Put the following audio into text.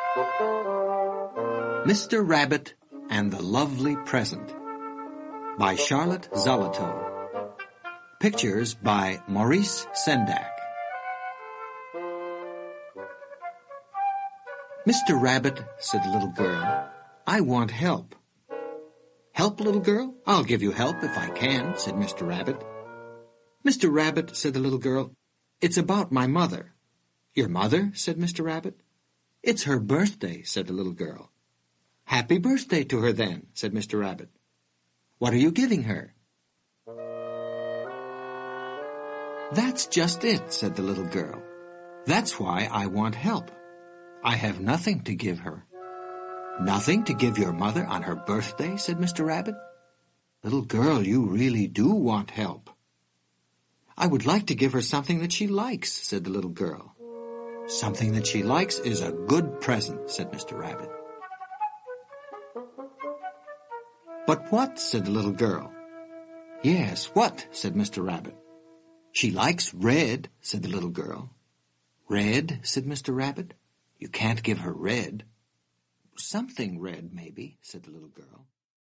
Mr. Rabbit and the Lovely Present by Charlotte Zolotow. Pictures by Maurice Sendak. Mr. Rabbit, said the little girl, I want help. Help, little girl? I'll give you help if I can, said Mr. Rabbit. Mr. Rabbit, said the little girl, it's about my mother. Your mother? Said Mr. Rabbit. It's her birthday, said the little girl. Happy birthday to her then, said Mr. Rabbit. What are you giving her? That's just it, said the little girl. That's why I want help. I have nothing to give her. Nothing to give your mother on her birthday, said Mr. Rabbit. Little girl, you really do want help. I would like to give her something that she likes, said the little girl. Something that she likes is a good present, said Mr. Rabbit. But what? Said the little girl. Yes, what? Said Mr. Rabbit. She likes red, said the little girl. Red? Said Mr. Rabbit. You can't give her red. Something red, maybe, said the little girl.